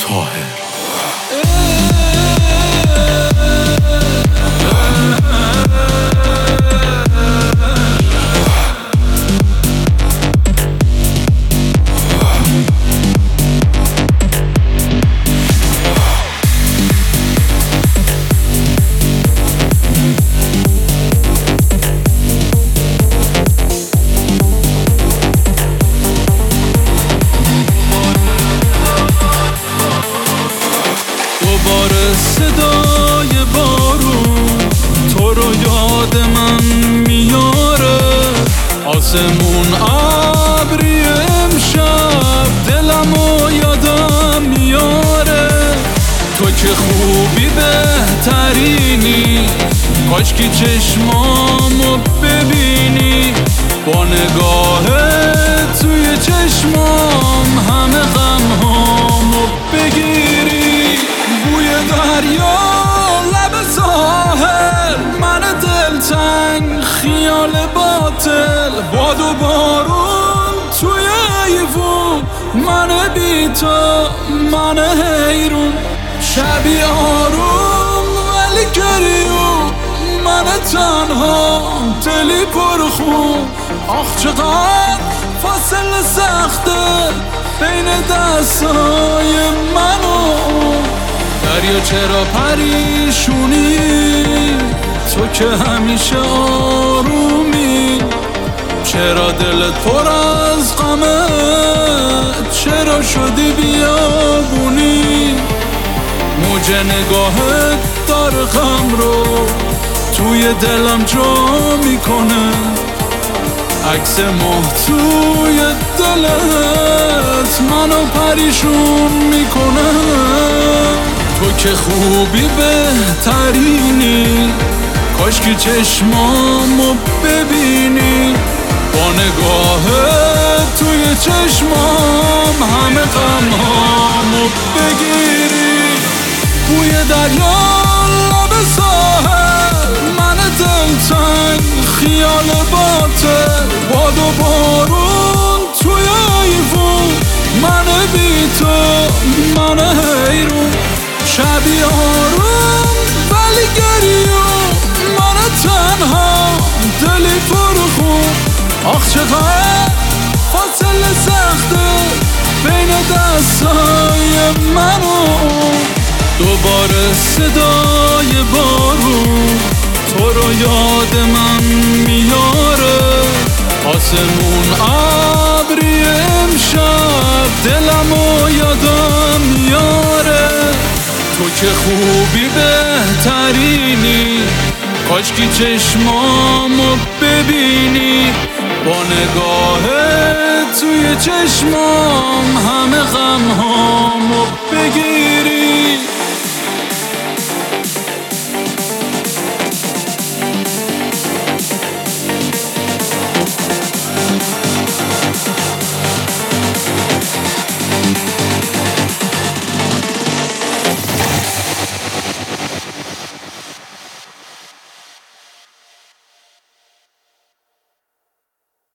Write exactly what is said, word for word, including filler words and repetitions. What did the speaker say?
طاهر. دوباره صدای بارون تو رو یاد من میاره، آسمون ابری امشب دلمو یادم میاره. تو که خوبی بهترینی، کاشکی چشمامو ببینی، با نگاهت توی چشمام همه غمهامو بگیری. بوی دریا لب ساحل، من دلتنگ خیال باطل، باد و بارون توی ایوون، من بی تو من حیرون. شبی آروم ولی گریون، من تنها دلی پرخون. آخ چقدر فاصله سخته بین دستای من و اون. دریا چرا پریشونی، تو که همیشه آرومی، چرا دلت پر از غمه، چرا شدی بیابونی. موج نگاهت داره غم رو توی دلم جا میکنه، عکس ماه توی دلت منو پریشون میکنه. تو که خوبی بهترینی، کاشکی چشمامو ببینی، با نگاهت توی چشمام همه غمهامو بگیری. بوی دریا لب ساحل، من دلتنگ خیال باطل، باد و بارون توی ایوون، من بی تو من حیرون. شبی آروم ولی گریون، من تنها دلی پرخون. آخ چقدر فاصله سخته بین دستای من و اون. دوباره صدای بارون تو رو یاد من میاره، آسمون ابری امشب دلمو یادم میاره. تو که خوبی بهترینی، کاشکی چشمامو ببینی، با نگاهت توی چشمام همه غمهام